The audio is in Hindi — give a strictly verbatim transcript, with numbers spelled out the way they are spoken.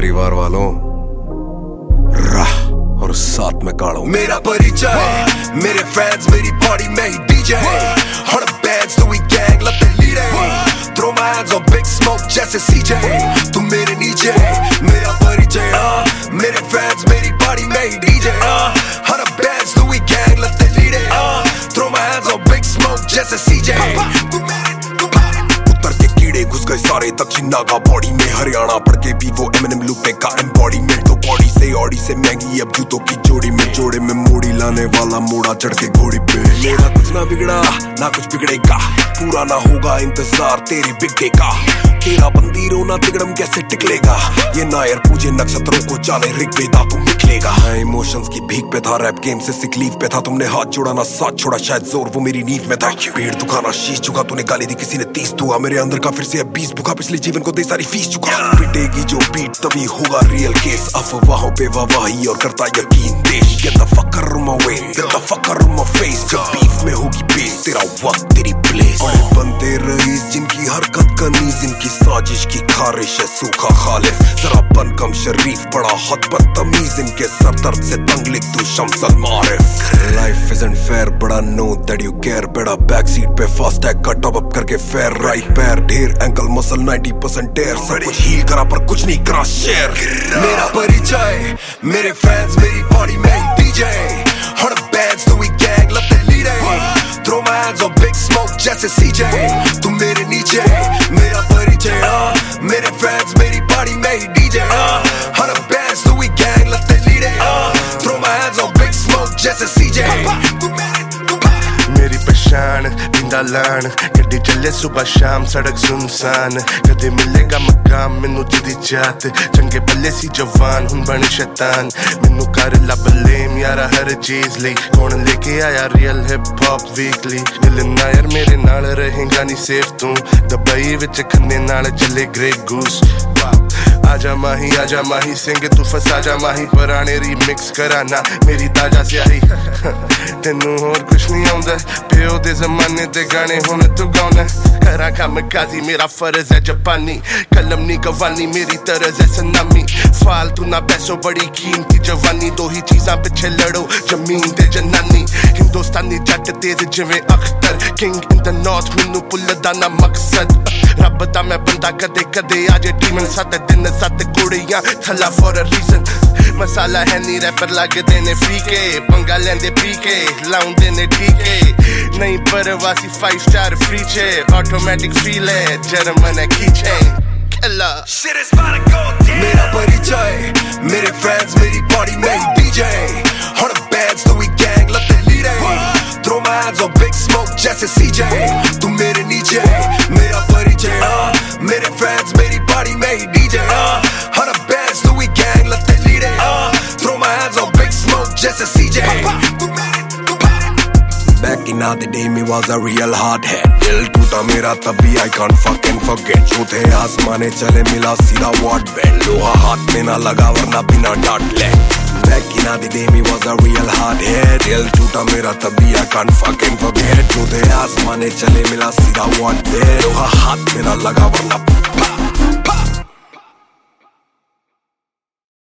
परिवार वालों, राह और साथ में काढ़ो। मेरा परिचय, मेरे फैंस मेरी बॉडी में ही डीजे, हर बैंड्स तो वी गैंग लगते लीडे, throw my hands on big smoke जैसे सीजे, तू मेरे नीचे। मेरा परिचय, मेरे फैंस मेरी बॉडी में ही डीजे, हर बैंड्स तो वी गैंग लगते लीडे, throw my hands on big smoke जैसे सीजे। उत्तर के कीड़े घुस गए सारे दक्षिण नागा बॉडी में, हरियाणा पढ़ के भी वो एमिनेम लूपे का एम्बॉडीमेंट, तो बॉडी से ऑडी से महंगी अब जूतों की जोड़ी में, जोड़े में मोड़ी लाने वाला मोड़ा चढ़ के घोड़ी पे। मेरा कुछ ना बिगड़ा ना कुछ बिगड़ेगा, पूरा ना होगा इंतजार तेरे बिगड़े का, तेरा बंदी रोना तिगड़म कैसे टिकलेगा, ये नायर पूजे नक्षत्रों को जाने ऋग्वेदा तुम निकलेगा। मैं इमोशंस की भीख पे था, रैप गेम से सिक लीव पे था, तुमने हाथ जोड़ा ना साथ छोड़ा, शायद जोर वो मेरी नींद में था। पेड़ दुखाना शीश चुका, तूने गाली दी किसी ने तीस दुआ, मेरे अंदर का फिर से अब बीस भूखा, पिछले जीवन को दे सारी फीस चुका। पिटेगी जो बीट तभी होगा रियल केस, अफवाहों पे वाहवाही और करता यकीन देश। Get the fuck out of my way, get the fuck out of my face, जब बीफ में होगी बेस तेरा वक्त तेरी प्लेस। बनते रईस जिनकी हरकत कनीज, जिनकी साजिश की खारिश है सूखा खालिफ, जरा बन कम शरीफ बड़ा हद बदतमीज, इनके सर दर्द से तंग लिख तू शम्सल मारिफ। लाइफ isn't fair बड़ा नो that you care, बेड़ा बैक सीट पे फास्ट टैग का टॉप अप करके फेयर, राइट पैर ढेर ankle muscle ninety percent tear, सब कुछ हील करा पर कुछ नहीं करा शेयर। मेरा परिचय, मेरे फैंस मेरी बॉडी में ही डीजे, हर बैंड्स तो वी गैंग लगते लीडे, throw my hands on big smoke जैसे सीजे, तू मेरे नीचे। मेरा परिचय, मेरे फैंस मेरी बॉडी में ही डीजे, हर बैंड्स तो वी गैंग लगते लीडे, throw my hands on big smoke जैसे सीजे। मेरी पहचान बिंदा लान, गड्डी चले सुबह शाम सड़क सुनसान, कदे मिलेगा मकाम मैनू जिदी जात, चंगे भले सी जवान हुन बने शैतान, मैनू कर ला बलेम यारा हर चीज लई, कौन लेके आया रियल हिप हॉप वीकली, दिल नायर मेरे नाल रहेगा नी सेफ तू, दुबई विच खन्ने नाल चले ग्रे गूस। आजा माही आजा माही सिंह तू फसा जा माही, पुराने रीमिक्स कराना मेरी ताजा स्याही, तेनू होर कुछ नहीं आउंदा, प्यो दे जमाने दे गाने हुण तू गाउना, करा कम काजी मेरा फर्ज है जापानी, कलम नी गवानी मेरी तरज है सनामी, फालतू ना पैसो बड़ी कीमती जवानी, दो ही चीज़ां पिछे लड़ो जमीन ते जनानी, हिंदुस्तानी जट तेज जिवें Akhtar, king in the north मैनू भुल्लदा ना मकसद, रब दा मैं बंदा कदे कदे आजे डीमन, सत्त दिन सत्त कुड़ियां थला फॉर अ रीजन, मसाला है नी रैपर लगदे ने फीके, पंगा लेंदे पी के लाउंदे ने टीके, नहीं परवासी फाइव स्टार फ्री चे, ऑटोमेटिक फील है जर्मन है कीचेन। मेरा परिचय, मेरे फैंस मेरी बॉडी में ही डीजे, हर बैंड्स तो वी गैंग लगते लीडे, throw my hands on big smoke जैसे सीजे, तू मेरे नीचे। मेरा परिचय, मेरे फैंस मेरी बॉडी में ही डीजे, हर बैंड्स तो वी गैंग लगते लीडे, throw my hands on big smoke जैसे CJ. Back in the day me was a real hard head, दिल टूटा मेरा तभी I can't fucking forget, जो थे आसमाने चले मिला सीधा वॉट बेल्ट, लोहा हाथ में ना लगा वरना बिना डांट ले। Back in the day me was a real hard head, दिल टूटा मेरा तभी I can't fucking forget, जो थे आसमाने चले मिला सीधा वॉट बेल्ट, लोहा हाथ में ना लगा वरना